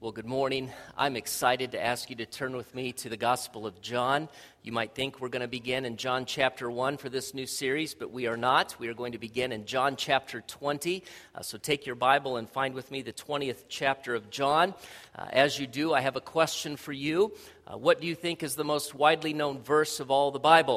Well, good morning. I'm excited to ask you to turn with me to the Gospel of John. You might think we're going to begin in John chapter 1 for this new series, but we are not. We are going to begin in John chapter 20. So take your Bible and find with me the 20th chapter of John. As you do, I have a question for you. What do you think is the most widely known verse of all the Bible?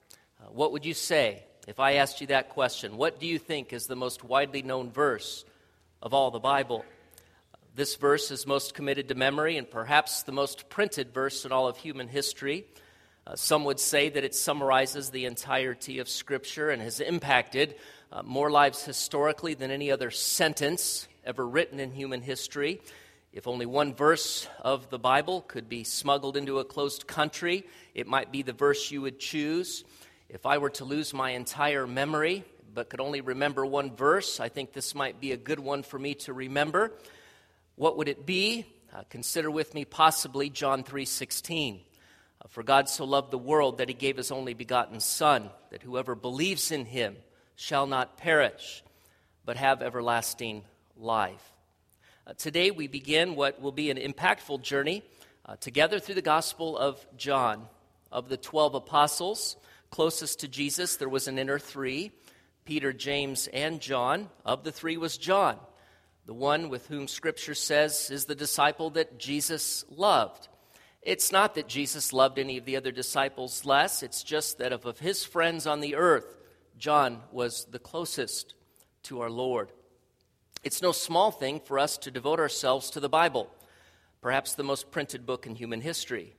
What would you say if I asked you that question? What do you think is the most widely known verse of all the Bible? This verse is most committed to memory and perhaps the most printed verse in all of human history. Some would say that it summarizes the entirety of Scripture and has impacted more lives historically than any other sentence ever written in human history. If only one verse of the Bible could be smuggled into a closed country, it might be the verse you would choose. If I were to lose my entire memory but could only remember one verse, I think this might be a good one for me to remember. What would it be? Consider with me possibly John 3:16. For God so loved the world that he gave his only begotten Son, that whoever believes in him shall not perish, but have everlasting life. Today we begin what will be an impactful journey together through the Gospel of John. Of the 12 apostles closest to Jesus, there was an inner three, Peter, James, and John. Of the three was John, the one with whom Scripture says is the disciple that Jesus loved. It's not that Jesus loved any of the other disciples less. It's just that of his friends on the earth, John was the closest to our Lord. It's no small thing for us to devote ourselves to the Bible, perhaps the most printed book in human history.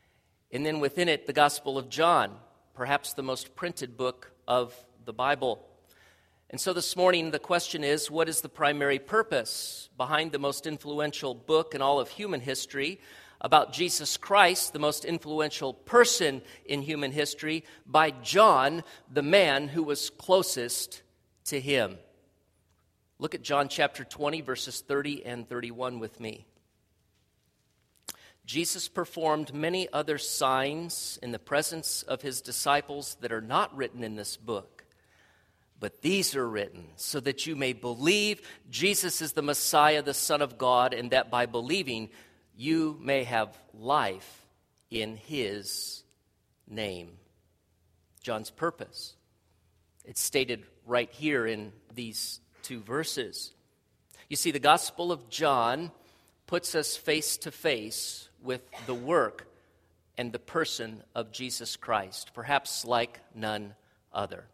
And then within it, the Gospel of John, perhaps the most printed book of the Bible. And so this morning, the question is, what is the primary purpose behind the most influential book in all of human history about Jesus Christ, the most influential person in human history, by John, the man who was closest to him? Look at John chapter 20, verses 30 and 31 with me. Jesus performed many other signs in the presence of his disciples that are not written in this book. But these are written so that you may believe Jesus is the Messiah, the Son of God, and that by believing you may have life in his name. John's purpose. It's stated right here in these two verses. You see, the Gospel of John puts us face to face with the work and the person of Jesus Christ, perhaps like none other.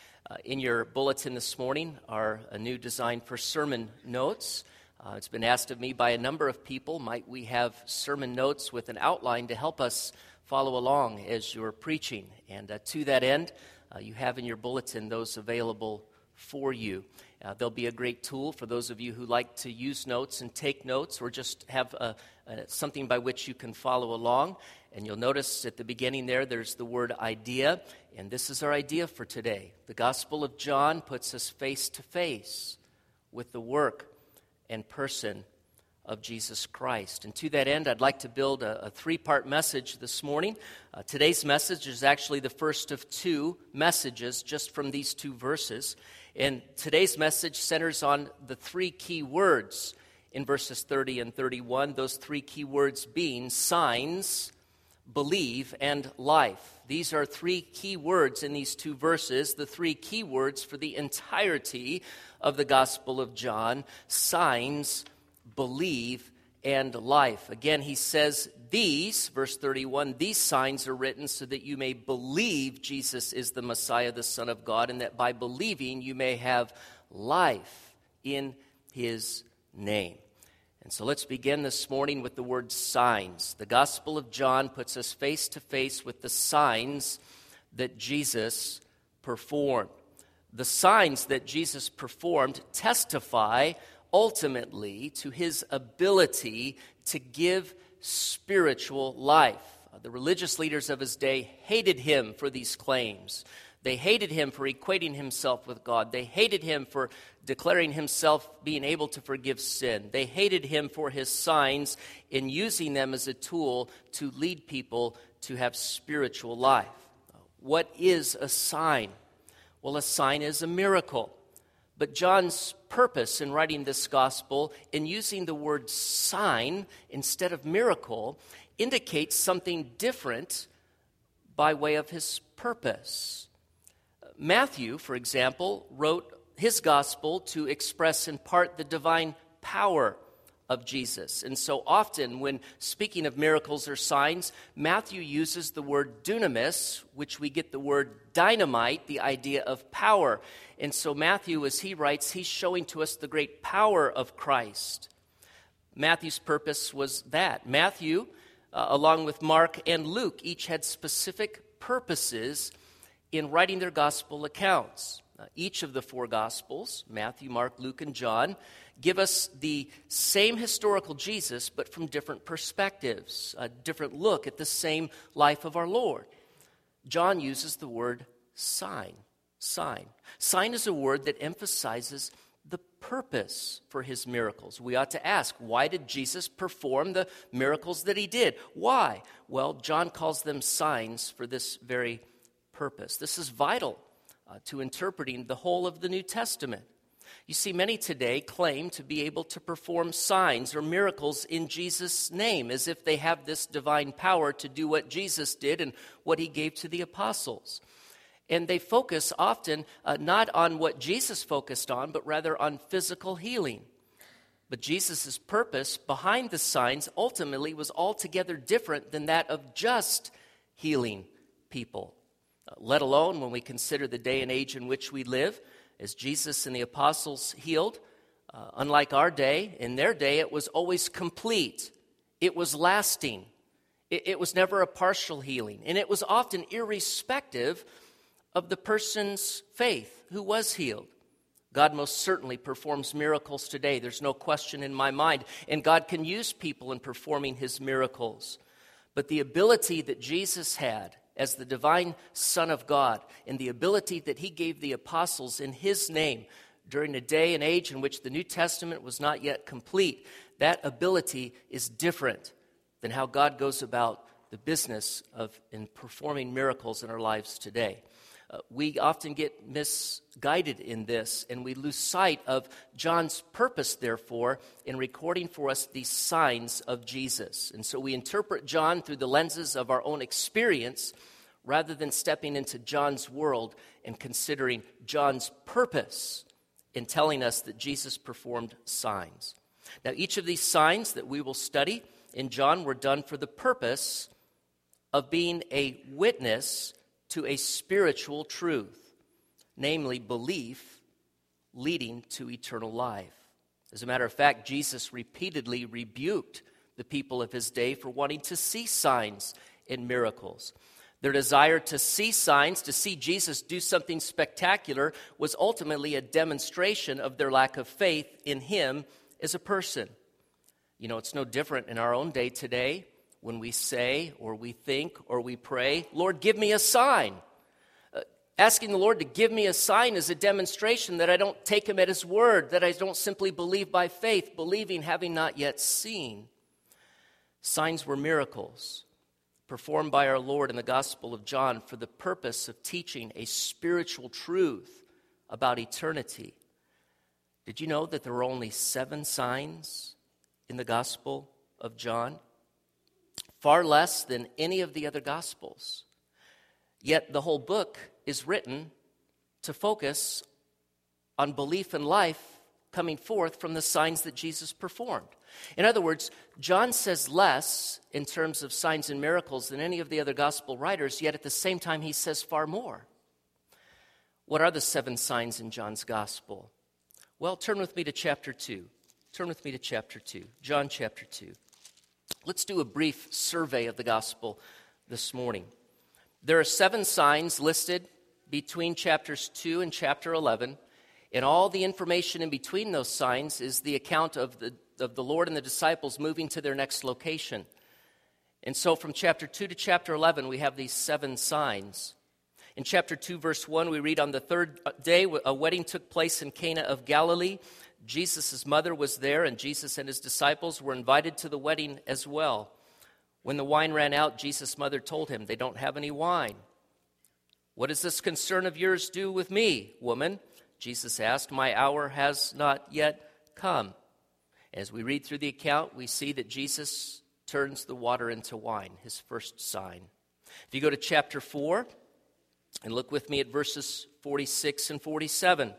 In your bulletin this morning are a new design for sermon notes. It's been asked of me by a number of people, might we have sermon notes with an outline to help us follow along as you're preaching? And to that end, you have in your bulletin those available for you. They'll be a great tool for those of you who like to use notes and take notes or just have something by which you can follow along. And you'll notice at the beginning there's the word idea, and this is our idea for today. The Gospel of John puts us face to face with the work and person of Jesus Christ. And to that end, I'd like to build a three-part message this morning. Today's message is actually the first of two messages just from these two verses. And today's message centers on the three key words in verses 30 and 31, those three key words being signs, believe, and life. These are three key words in these two verses, the three key words for the entirety of the Gospel of John: signs, believe, and life. Again, he says these, verse 31, these signs are written so that you may believe Jesus is the Messiah, the Son of God, and that by believing you may have life in his name. And so let's begin this morning with the word signs. The Gospel of John puts us face to face with the signs that Jesus performed. The signs that Jesus performed testify ultimately to his ability to give spiritual life. The religious leaders of his day hated him for these claims. They hated him for equating himself with God. They hated him for declaring himself being able to forgive sin. They hated him for his signs in using them as a tool to lead people to have spiritual life. What is a sign? Well, a sign is a miracle. But John's purpose in writing this gospel, in using the word sign instead of miracle, indicates something different by way of his purpose. Matthew, for example, wrote his gospel to express in part the divine power of Jesus. And so often when speaking of miracles or signs, Matthew uses the word dunamis, which we get the word dynamite, the idea of power. And so Matthew, as he writes, he's showing to us the great power of Christ. Matthew's purpose was that. Matthew, along with Mark and Luke, each had specific purposes in writing their gospel accounts. Each of the four gospels, Matthew, Mark, Luke, and John, give us the same historical Jesus, but from different perspectives, a different look at the same life of our Lord. John uses the word sign. Sign. Sign is a word that emphasizes the purpose for his miracles. We ought to ask, why did Jesus perform the miracles that he did? Why? Well, John calls them signs for this very purpose. This is vital to interpreting the whole of the New Testament. You see, many today claim to be able to perform signs or miracles in Jesus' name, as if they have this divine power to do what Jesus did and what he gave to the apostles. And they focus often not on what Jesus focused on, but rather on physical healing. But Jesus' purpose behind the signs ultimately was altogether different than that of just healing people. Let alone when we consider the day and age in which we live, as Jesus and the apostles healed, unlike our day, in their day it was always complete. It was lasting. It was never a partial healing. And it was often irrespective of the person's faith who was healed. God most certainly performs miracles today. There's no question in my mind. And God can use people in performing his miracles. But the ability that Jesus had as the divine Son of God, and the ability that he gave the apostles in his name during a day and age in which the New Testament was not yet complete, that ability is different than how God goes about the business of in performing miracles in our lives today. We often get misguided in this, and we lose sight of John's purpose, therefore, in recording for us these signs of Jesus. And so we interpret John through the lenses of our own experience, rather than stepping into John's world and considering John's purpose in telling us that Jesus performed signs. Now, each of these signs that we will study in John were done for the purpose of being a witness to a spiritual truth, namely belief leading to eternal life. As a matter of fact, Jesus repeatedly rebuked the people of his day for wanting to see signs and miracles. Their desire to see signs, to see Jesus do something spectacular, was ultimately a demonstration of their lack of faith in him as a person. You know, it's no different in our own day today when we say or we think or we pray, Lord, give me a sign. Asking the Lord to give me a sign is a demonstration that I don't take him at his word, that I don't simply believe by faith, believing having not yet seen. Signs were miracles performed by our Lord in the Gospel of John for the purpose of teaching a spiritual truth about eternity. Did you know that there were only 7 signs in the Gospel of John? Far less than any of the other Gospels. Yet the whole book is written to focus on belief and life coming forth from the signs that Jesus performed. In other words, John says less in terms of signs and miracles than any of the other gospel writers, yet at the same time he says far more. What are the 7 signs in John's gospel? Well, turn with me to chapter 2. Turn with me to chapter 2, John chapter 2. Let's do a brief survey of the gospel this morning. There are 7 signs listed between chapters 2 and chapter 11, and all the information in between those signs is the account of the Lord and the disciples moving to their next location. And so from chapter 2 to chapter 11, we have these 7 signs. In chapter 2, verse 1, we read, on the 3rd day, a wedding took place in Cana of Galilee. Jesus' mother was there, and Jesus and his disciples were invited to the wedding as well. When the wine ran out, Jesus' mother told him, they don't have any wine. What does this concern of yours do with me, woman? Jesus asked, "My hour has not yet come." As we read through the account, we see that Jesus turns the water into wine, his first sign. If you go to chapter 4 and look with me at verses 46 and 47.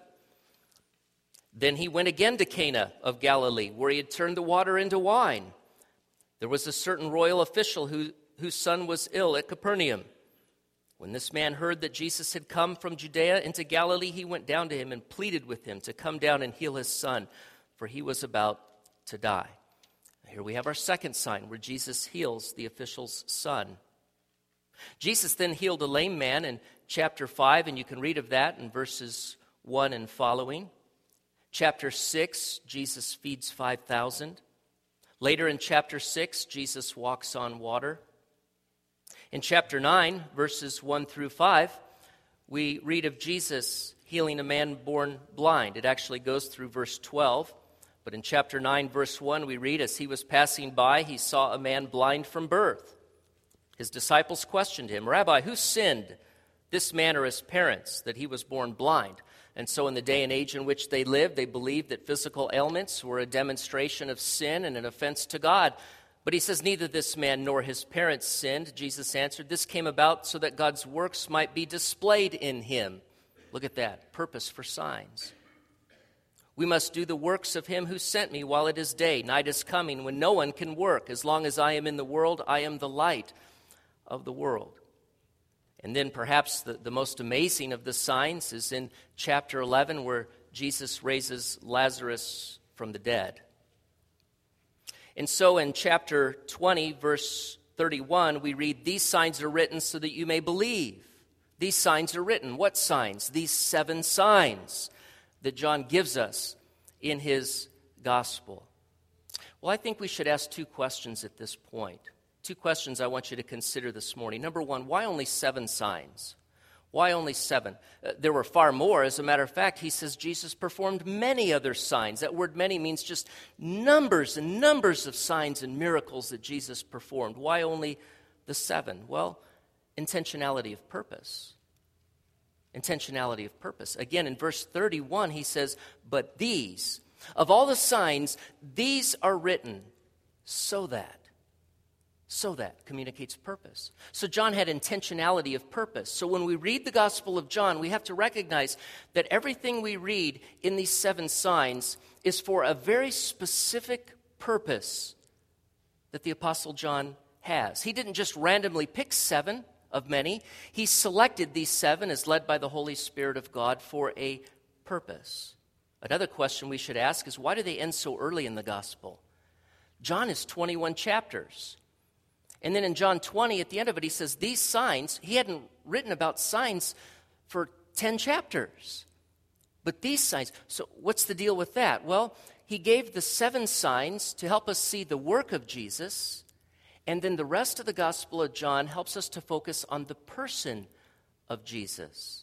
Then he went again to Cana of Galilee, where he had turned the water into wine. There was a certain royal official whose son was ill at Capernaum. When this man heard that Jesus had come from Judea into Galilee, he went down to him and pleaded with him to come down and heal his son, for he was about to die. Here we have our second sign where Jesus heals the official's son. Jesus then healed a lame man in chapter 5, and you can read of that in verses 1 and following. Chapter 6, Jesus feeds 5,000. Later in chapter 6, Jesus walks on water. In chapter 9, verses 1 through 5, we read of Jesus healing a man born blind. It actually goes through verse 12. But in chapter 9, verse 1, we read, as he was passing by, he saw a man blind from birth. His disciples questioned him, "Rabbi, who sinned, this man or his parents, that he was born blind?" And so in the day and age in which they lived, they believed that physical ailments were a demonstration of sin and an offense to God. But he says, neither this man nor his parents sinned. Jesus answered, "This came about so that God's works might be displayed in him." Look at that, purpose for signs. "We must do the works of him who sent me while it is day. Night is coming when no one can work. As long as I am in the world, I am the light of the world." And then perhaps the most amazing of the signs is in chapter 11, where Jesus raises Lazarus from the dead. And so in chapter 20, verse 31, we read, "These signs are written so that you may believe." These signs are written. What signs? These 7 signs that John gives us in his gospel. Well, I think we should ask 2 questions at this point. 2 questions I want you to consider this morning. Number 1, why only 7 signs? Why only 7? There were far more. As a matter of fact, he says Jesus performed many other signs. That word many means just numbers and numbers of signs and miracles that Jesus performed. Why only the 7? Well, intentionality of purpose. Intentionality of purpose. Again, in verse 31, he says, "But these, of all the signs, these are written so that communicates purpose." So John had intentionality of purpose. So when we read the Gospel of John, we have to recognize that everything we read in these 7 signs is for a very specific purpose that the Apostle John has. He didn't just randomly pick 7 of many. He selected these 7 as led by the Holy Spirit of God for a purpose. Another question we should ask is, why do they end so early in the Gospel? John is 21 chapters. And then in John 20, at the end of it, he says, these signs, he hadn't written about signs for 10 chapters. But these signs, so what's the deal with that? Well, he gave the 7 signs to help us see the work of Jesus, and then the rest of the Gospel of John helps us to focus on the person of Jesus.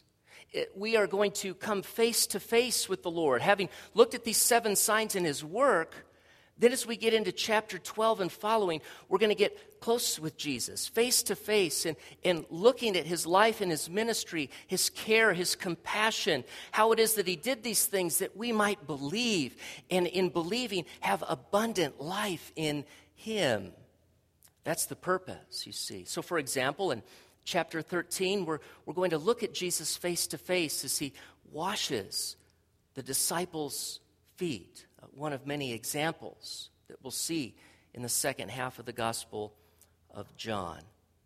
We are going to come face to face with the Lord. Having looked at these 7 signs in his work, then as we get into chapter 12 and following, we're going to get close with Jesus, face to face, and looking at his life and his ministry, his care, his compassion, how it is that he did these things that we might believe, and in believing have abundant life in him. That's the purpose, you see. So for example, in chapter 13, we're going to look at Jesus face to face as he washes the disciples' feet. One of many examples that we'll see in the second half of the Gospel of John.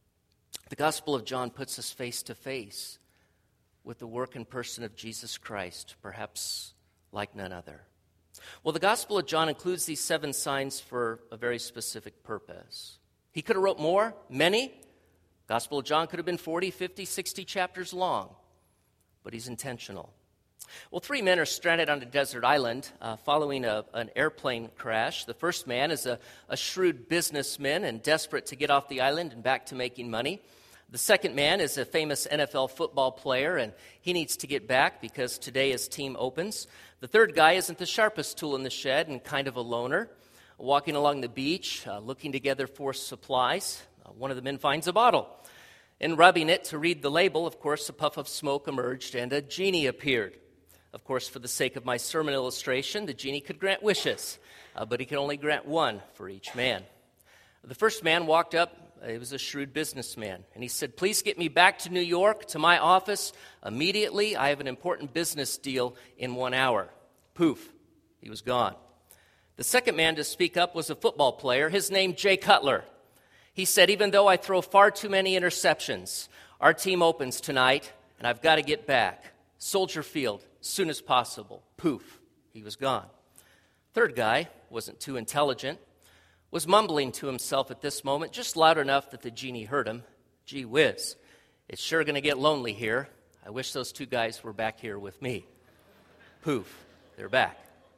The Gospel of John puts us face to face with the work and person of Jesus Christ, perhaps like none other. Well, the Gospel of John includes these 7 signs for a very specific purpose. He could have wrote more, many. Gospel of John could have been 40, 50, 60 chapters long, but he's intentional. Well, 3 men are stranded on a desert island following an airplane crash. The first man is a shrewd businessman and desperate to get off the island and back to making money. The second man is a famous NFL football player, and he needs to get back because today his team opens. The third guy isn't the sharpest tool in the shed and kind of a loner. Walking along the beach, looking together for supplies, one of the men finds a bottle. And rubbing it to read the label, of course, a puff of smoke emerged and a genie appeared. Of course, for the sake of my sermon illustration, the genie could grant wishes, but he could only grant one for each man. The first man walked up. He was a shrewd businessman, and he said, "Please get me back to New York, to my office, immediately. I have an important business deal in 1 hour." Poof, he was gone. The second man to speak up was a football player, his name Jay Cutler. He said, "Even though I throw far too many interceptions, our team opens tonight, and I've got to get back. Soldier Field, as soon as possible." Poof, he was gone. Third guy wasn't too intelligent, was mumbling to himself at this moment, just loud enough that the genie heard him. "Gee whiz, it's sure going to get lonely here. I wish those two guys were back here with me." Poof, they're back.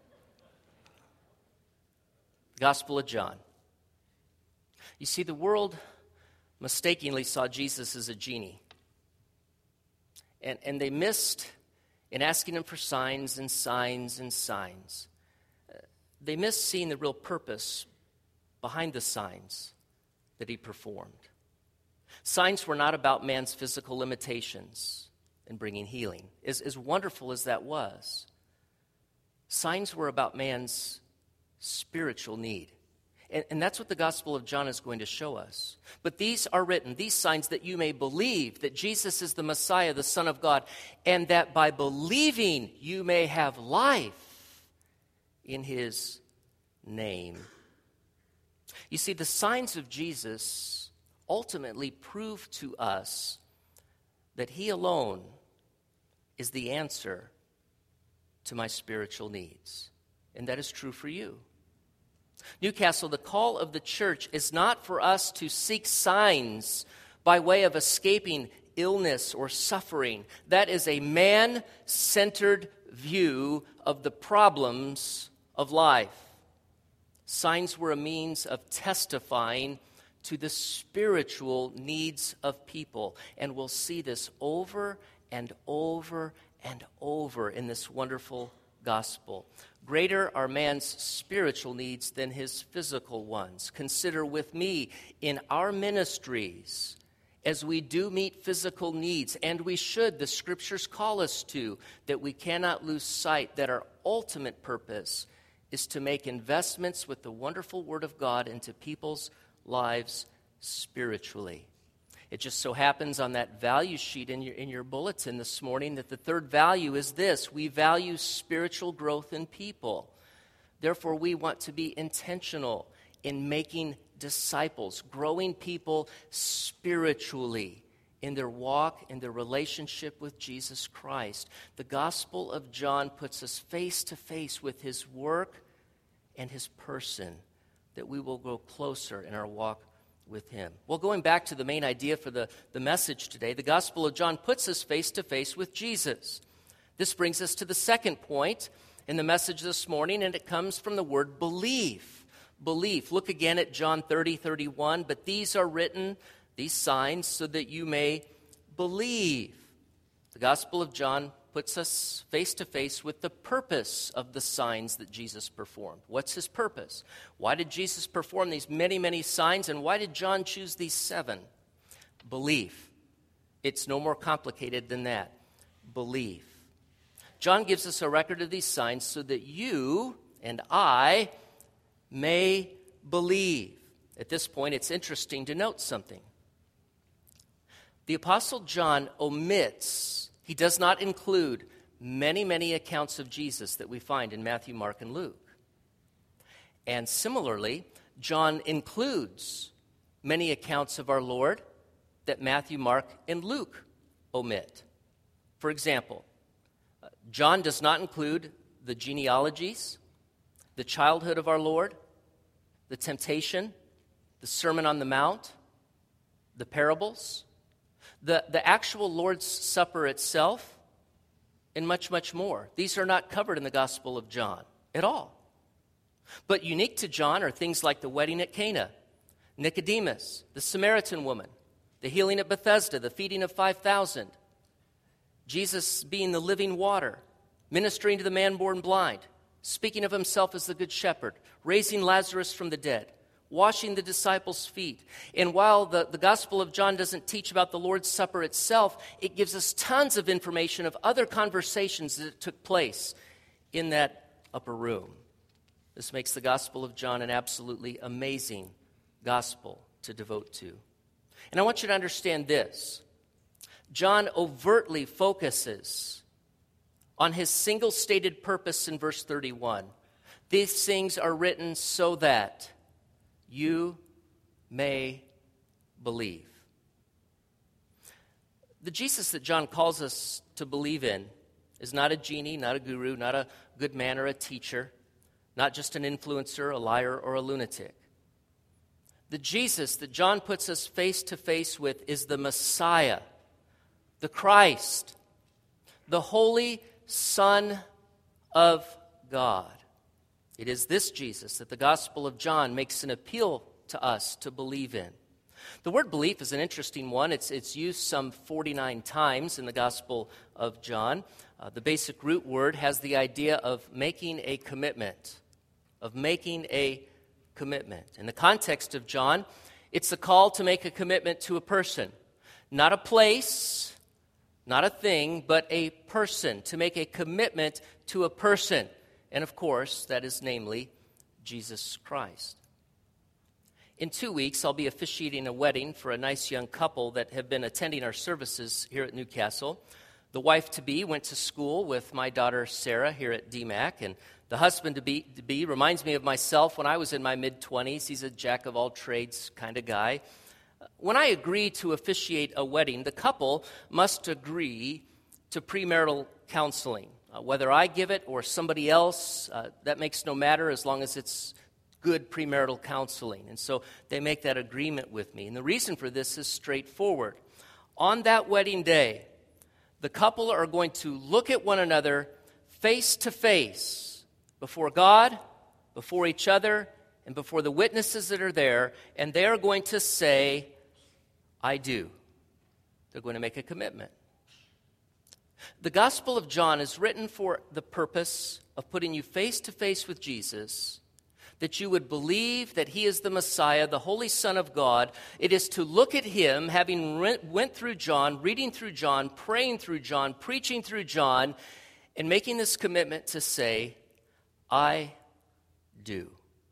Gospel of John. You see, the world mistakenly saw Jesus as a genie. And they missed in asking him for signs and signs and signs. They missed seeing the real purpose behind the signs that he performed. Signs were not about man's physical limitations in bringing healing, as wonderful as that was. Signs were about man's spiritual need. And that's what the Gospel of John is going to show us. "But these are written, these signs, that you may believe that Jesus is the Messiah, the Son of God, and that by believing you may have life in his name." You see, the signs of Jesus ultimately prove to us that he alone is the answer to my spiritual needs. And that is true for you. Newcastle, the call of the church is not for us to seek signs by way of escaping illness or suffering. That is a man-centered view of the problems of life. Signs were a means of testifying to the spiritual needs of people. And we'll see this over and over and over in this wonderful gospel. Greater are man's spiritual needs than his physical ones. Consider with me in our ministries, as we do meet physical needs, and we should, the scriptures call us to, that we cannot lose sight that our ultimate purpose is to make investments with the wonderful Word of God into people's lives spiritually. It just so happens on that value sheet in your bulletin this morning that the third value is this: we value spiritual growth in people. Therefore, we want to be intentional in making disciples, growing people spiritually in their walk, in their relationship with Jesus Christ. The Gospel of John puts us face to face with his work and his person, that we will grow closer in our walk with him. Well, going back to the main idea for the message today, the Gospel of John puts us face to face with Jesus. This brings us to the second point in the message this morning, and it comes from the word belief. Belief. Look again at John 30:31. "But these are written, these signs, so that you may believe." The Gospel of John puts us face to face with the purpose of the signs that Jesus performed. What's his purpose? Why did Jesus perform these many, many signs, and why did John choose these 7? Belief. It's no more complicated than that. Belief. John gives us a record of these signs so that you and I may believe. At this point, it's interesting to note something. The Apostle John omits, he does not include many, many accounts of Jesus that we find in Matthew, Mark, and Luke. And similarly, John includes many accounts of our Lord that Matthew, Mark, and Luke omit. For example, John does not include the genealogies, the childhood of our Lord, the temptation, the Sermon on the Mount, the parables, the actual Lord's Supper itself, and much, much more. These are not covered in the Gospel of John at all. But unique to John are things like the wedding at Cana, Nicodemus, the Samaritan woman, the healing at Bethesda, the feeding of 5,000, Jesus being the living water, ministering to the man born blind, speaking of himself as the good shepherd, raising Lazarus from the dead. washing the disciples' feet. And while the Gospel of John doesn't teach about the Lord's Supper itself, it gives us tons of information of other conversations that took place in that upper room. This makes the Gospel of John an absolutely amazing gospel to devote to. And I want you to understand this. John overtly focuses on his single stated purpose in verse 31. These things are written so that you may believe. The Jesus that John calls us to believe in is not a genie, not a guru, not a good man or a teacher, not just an influencer, a liar, or a lunatic. The Jesus that John puts us face to face with is the Messiah, the Christ, the Holy Son of God. It is this Jesus that the Gospel of John makes an appeal to us to believe in. The word belief is an interesting one. It's used some 49 times in the Gospel of John. The basic root word has the idea of making a commitment, In the context of John, it's a call to make a commitment to a person, not a place, not a thing, but a person, to make a commitment to a person. And of course, that is namely Jesus Christ. In 2 weeks, I'll be officiating a wedding for a nice young couple that have been attending our services here at Newcastle. The wife-to-be went to school with my daughter Sarah here at DMAC, and the husband-to-be reminds me of myself when I was in my mid-20s. He's a jack-of-all-trades kind of guy. When I agree to officiate a wedding, the couple must agree to premarital counseling. Whether I give it or somebody else, that makes no matter as long as it's good premarital counseling. And so they make that agreement with me. And the reason for this is straightforward. On that wedding day, the couple are going to look at one another face to face before God, before each other, and before the witnesses that are there, and they are going to say, I do. They're going to make a commitment. The Gospel of John is written for the purpose of putting you face to face with Jesus, that you would believe that he is the Messiah, the Holy Son of God. It is to look at him, having went through John, reading through John, praying through John, preaching through John, and making this commitment to say, I do.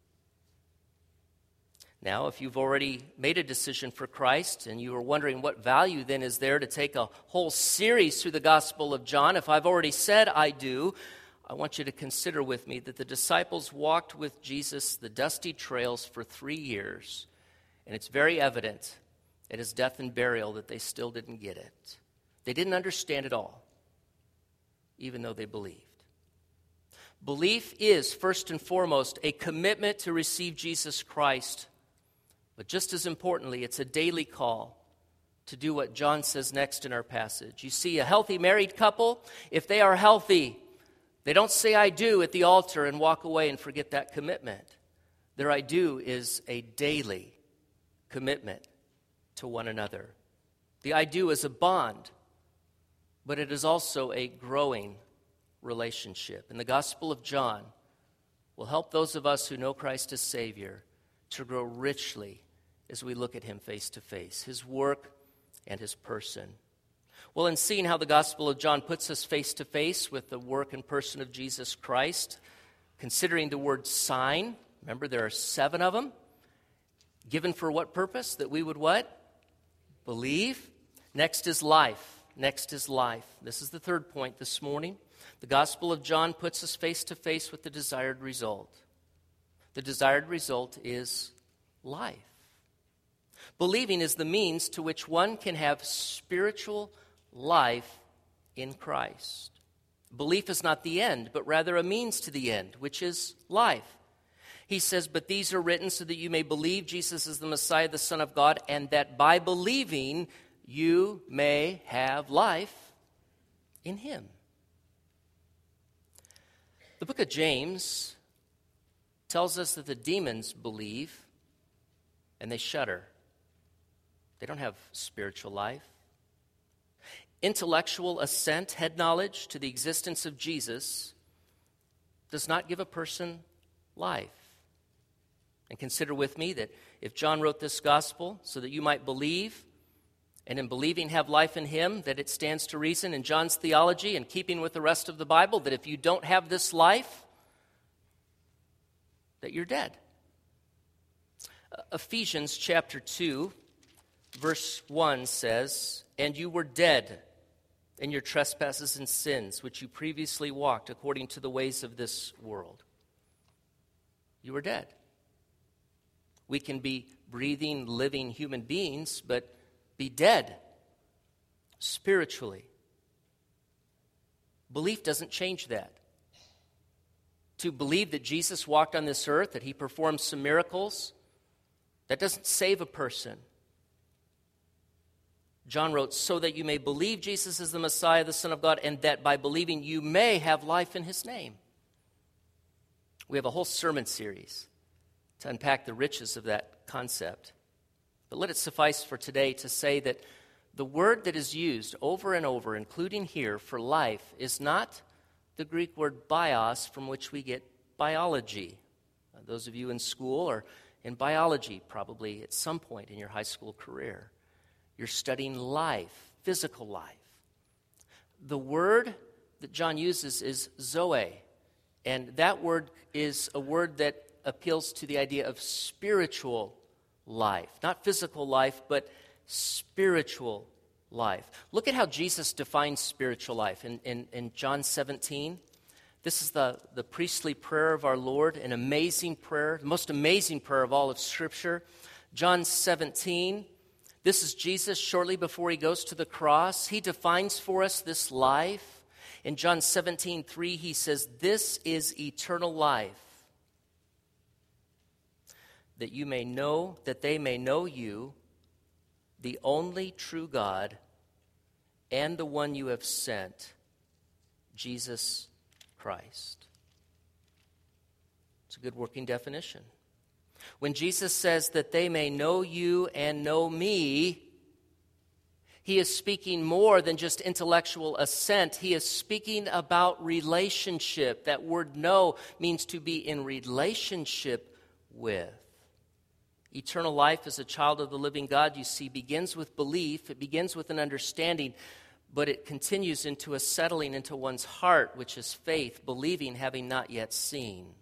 Now, if you've already made a decision for Christ and you are wondering what value then is there to take a whole series through the Gospel of John, if I've already said I do, I want you to consider with me that the disciples walked with Jesus the dusty trails for 3 years, and it's very evident at his death and burial that they still didn't get it. They didn't understand it all, even though they believed. Belief is, first and foremost, a commitment to receive Jesus Christ. But just as importantly, it's a daily call to do what John says next in our passage. You see, a healthy married couple, if they are healthy, they don't say I do at the altar and walk away and forget that commitment. Their I do is a daily commitment to one another. The I do is a bond, but it is also a growing relationship. And the Gospel of John will help those of us who know Christ as Savior to grow richly as we look at him face to face, his work and his person. Well, in seeing how the Gospel of John puts us face to face with the work and person of Jesus Christ, considering the word sign, remember there are 7 of them, given for what purpose? That we would what? Believe. Next is life. Next is life. This is the third point this morning. The Gospel of John puts us face to face with the desired result. The desired result is life. Believing is the means to which one can have spiritual life in Christ. Belief is not the end, but rather a means to the end, which is life. He says, but these are written so that you may believe Jesus is the Messiah, the Son of God, and that by believing you may have life in him. The book of James tells us that the demons believe and they shudder. They don't have spiritual life. Intellectual assent, head knowledge to the existence of Jesus does not give a person life. And consider with me that if John wrote this gospel so that you might believe, and in believing have life in him, that it stands to reason in John's theology, in keeping with the rest of the Bible, that if you don't have this life, that you're dead. Ephesians chapter 2, verse 1 says, "And you were dead in your trespasses and sins, which you previously walked according to the ways of this world." You were dead. We can be breathing, living human beings, but be dead spiritually. Belief doesn't change that. To believe that Jesus walked on this earth, that he performed some miracles, that doesn't save a person. John wrote, "So that you may believe Jesus is the Messiah, the Son of God, and that by believing you may have life in his name." We have a whole sermon series to unpack the riches of that concept. But let it suffice for today to say that the word that is used over and over, including here, for life, is not the Greek word bios, from which we get biology. Those of you in school or in biology, probably at some point in your high school career, you're studying life, physical life. The word that John uses is zoe, and that word is a word that appeals to the idea of spiritual life. Not physical life, but spiritual life. Look at how Jesus defines spiritual life in John 17. This is the priestly prayer of our Lord, an amazing prayer, the most amazing prayer of all of Scripture. John 17, this is Jesus shortly before he goes to the cross. He defines for us this life. In John 17:3, he says, "This is eternal life, that you may know, that they may know you, the only true God, and the one you have sent, Jesus Christ." It's a good working definition. When Jesus says that they may know you and know me, he is speaking more than just intellectual assent. He is speaking about relationship. That word know means to be in relationship with. Eternal life as a child of the living God, you see, begins with belief. It begins with an understanding, but it continues into a settling into one's heart, which is faith, believing, having not yet seen.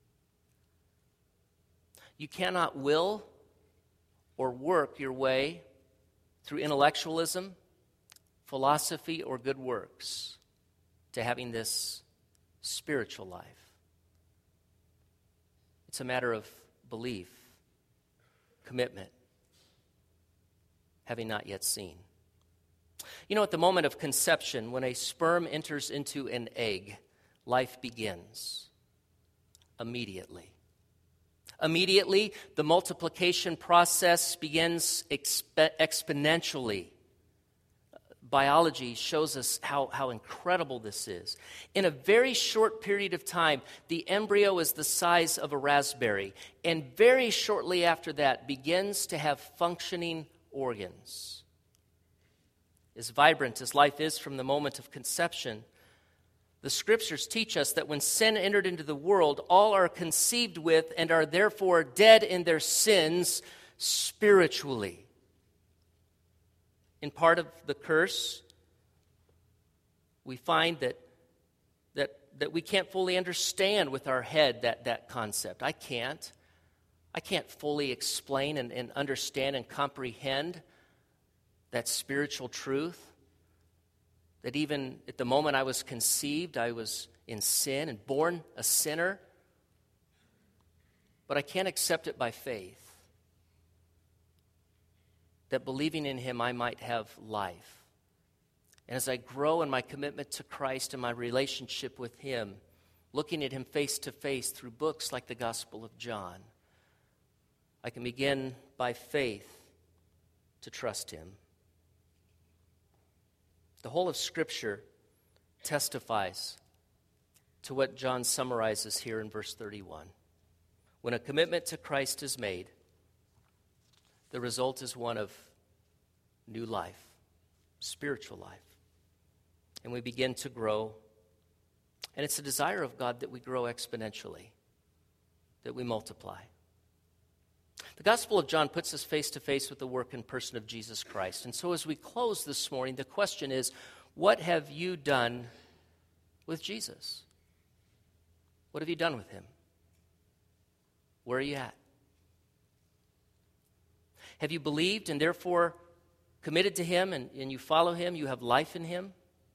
You cannot will or work your way through intellectualism, philosophy, or good works to having this spiritual life. It's a matter of belief, commitment, having not yet seen. You know, at the moment of conception, when a sperm enters into an egg, life begins immediately. Immediately, the multiplication process begins exponentially. Biology shows us how incredible this is. In a very short period of time, the embryo is the size of a raspberry, and very shortly after that begins to have functioning organs. As vibrant as life is from the moment of conception, the Scriptures teach us that when sin entered into the world, all are conceived with and are therefore dead in their sins spiritually. In part of the curse, we find that we can't fully understand with our head that concept. I can't fully explain and understand and comprehend that spiritual truth. That even at the moment I was conceived, I was in sin and born a sinner. But I can't accept it by faith. That believing in him I might have life. And as I grow in my commitment to Christ and my relationship with him, looking at him face to face through books like the Gospel of John, I can begin by faith to trust him. The whole of Scripture testifies to what John summarizes here in verse 31. When a commitment to Christ is made, the result is one of new life, spiritual life. And we begin to grow. And it's a desire of God that we grow exponentially, that we multiply. The Gospel of John puts us face to face with the work and person of Jesus Christ. And so as we close this morning, the question is, what have you done with Jesus? What have you done with him? Where are you at? Have you believed and therefore committed to him and you follow him, you have life in him?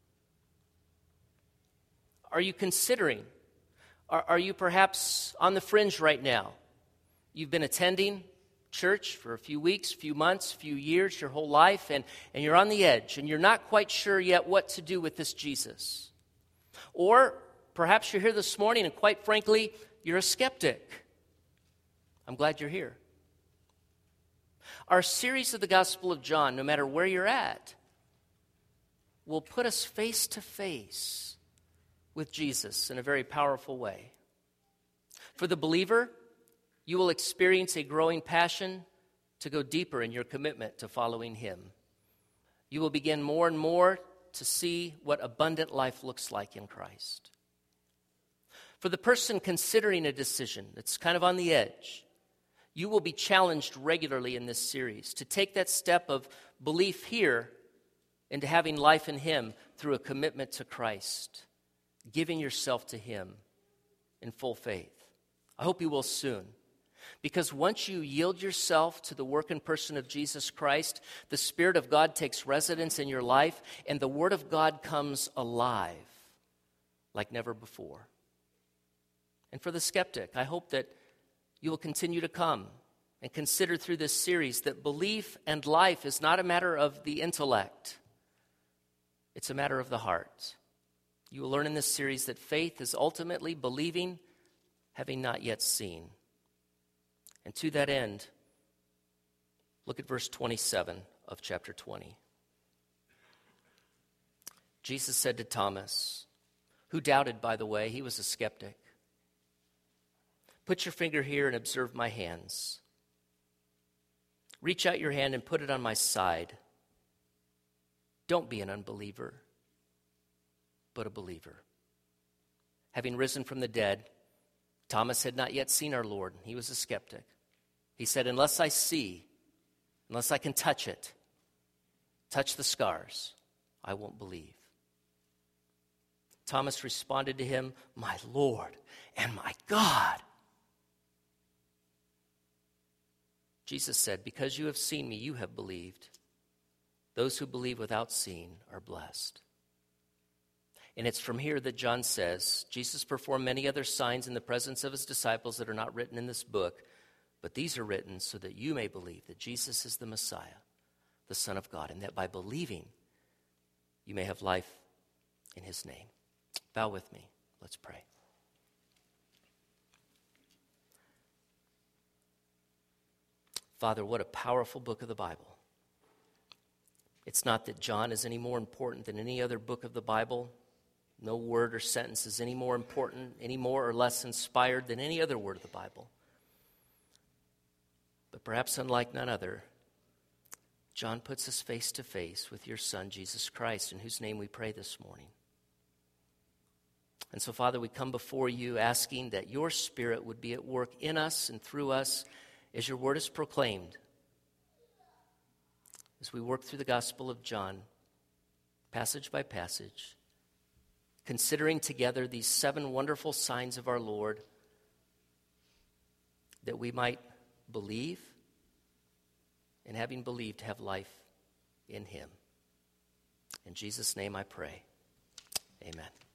Are you considering? Are you perhaps on the fringe right now? You've been attending church for a few weeks, few months, few years, your whole life, and you're on the edge, and you're not quite sure yet what to do with this Jesus. Or perhaps you're here this morning, and quite frankly, you're a skeptic. I'm glad you're here. Our series of the Gospel of John, no matter where you're at, will put us face to face with Jesus in a very powerful way. For the believer, you will experience a growing passion to go deeper in your commitment to following him. You will begin more and more to see what abundant life looks like in Christ. For the person considering a decision that's kind of on the edge, you will be challenged regularly in this series to take that step of belief here into having life in him through a commitment to Christ, giving yourself to him in full faith. I hope you will soon. Because once you yield yourself to the work and person of Jesus Christ, the Spirit of God takes residence in your life, and the Word of God comes alive like never before. And for the skeptic, I hope that you will continue to come and consider through this series that belief and life is not a matter of the intellect. It's a matter of the heart. You will learn in this series that faith is ultimately believing, having not yet seen. And to that end, look at verse 27 of chapter 20. Jesus said to Thomas, who doubted, by the way, he was a skeptic, "Put your finger here and observe my hands. Reach out your hand and put it on my side. Don't be an unbeliever, but a believer." Having risen from the dead, Thomas had not yet seen our Lord. He was a skeptic. He said, unless I see, unless I can touch it, touch the scars, I won't believe. Thomas responded to him, "My Lord and my God." Jesus said, "Because you have seen me, you have believed. Those who believe without seeing are blessed." And it's from here that John says, Jesus performed many other signs in the presence of his disciples that are not written in this book, but these are written so that you may believe that Jesus is the Messiah, the Son of God, and that by believing you may have life in his name. Bow with me. Let's pray. Father, what a powerful book of the Bible. It's not that John is any more important than any other book of the Bible. No word or sentence is any more important, any more or less inspired than any other word of the Bible. But perhaps unlike none other, John puts us face to face with your Son, Jesus Christ, in whose name we pray this morning. And so, Father, we come before you asking that your Spirit would be at work in us and through us as your word is proclaimed. As we work through the Gospel of John, passage by passage, considering together these 7 wonderful signs of our Lord, that we might believe, and having believed, have life in him. In Jesus' name I pray. Amen.